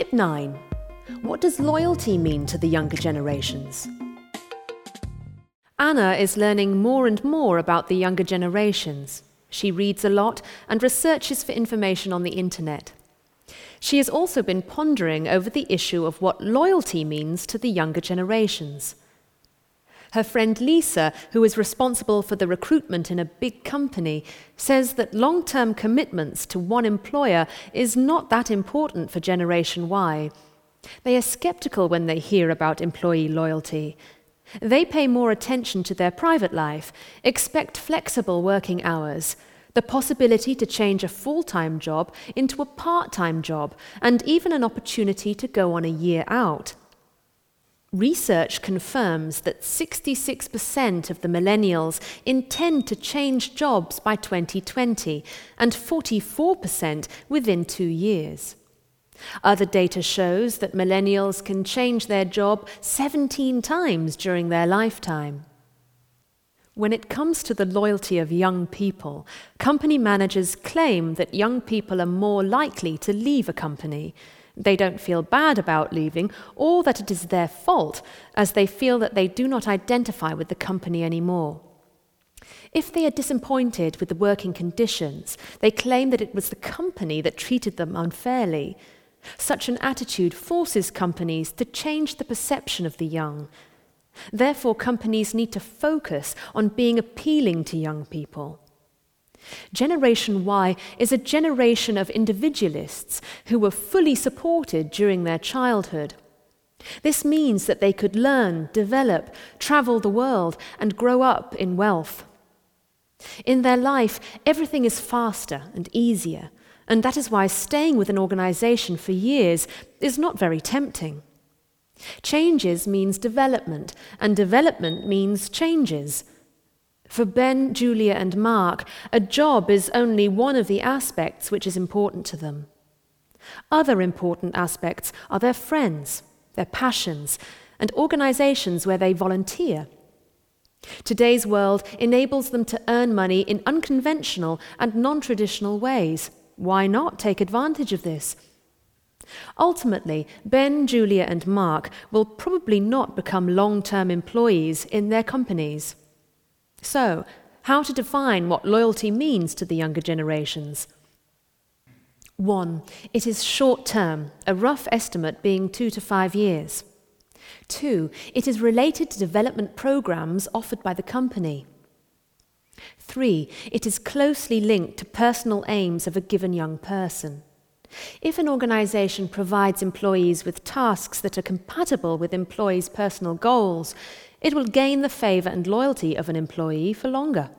Unit 9. What does loyalty mean to the younger generations? Anna is learning more and more about the younger generations. She reads a lot and researches for information on the internet. She has also been pondering over the issue of what loyalty means to the younger generations. Her friend Lisa, who is responsible for the recruitment in a big company, says that long-term commitments to one employer is not that important for Generation Y. They are skeptical when they hear about employee loyalty. They pay more attention to their private life, expect flexible working hours, the possibility to change a full-time job into a part-time job, and even an opportunity to go on a year out. Research confirms that 66% of the millennials intend to change jobs by 2020 and 44% within 2 years. Other data shows that millennials can change their job 17 times during their lifetime. When it comes to the loyalty of young people, company managers claim that young people are more likely to leave a company. They don't feel bad about leaving or that it is their fault, as they feel that they do not identify with the company anymore. If they are disappointed with the working conditions, they claim that it was the company that treated them unfairly. Such an attitude forces companies to change the perception of the young. Therefore, companies need to focus on being appealing to young people. Generation Y is a generation of individualists who were fully supported during their childhood. This means that they could learn, develop, travel the world, and grow up in wealth. In their life, everything is faster and easier, and that is why staying with an organization for years is not very tempting. Changes means development, and development means changes. For Ben, Julia, and Mark, a job is only one of the aspects which is important to them. Other important aspects are their friends, their passions, and organizations where they volunteer. Today's world enables them to earn money in unconventional and non-traditional ways. Why not take advantage of this? Ultimately, Ben, Julia, and Mark will probably not become long-term employees in their companies. So, how to define what loyalty means to the younger generations? 1. It is short-term, a rough estimate being 2 to 5 years. 2. It is related to development programs offered by the company. 3. It is closely linked to personal aims of a given young person. If an organization provides employees with tasks that are compatible with employees' personal goals, it will gain the favor and loyalty of an employee for longer.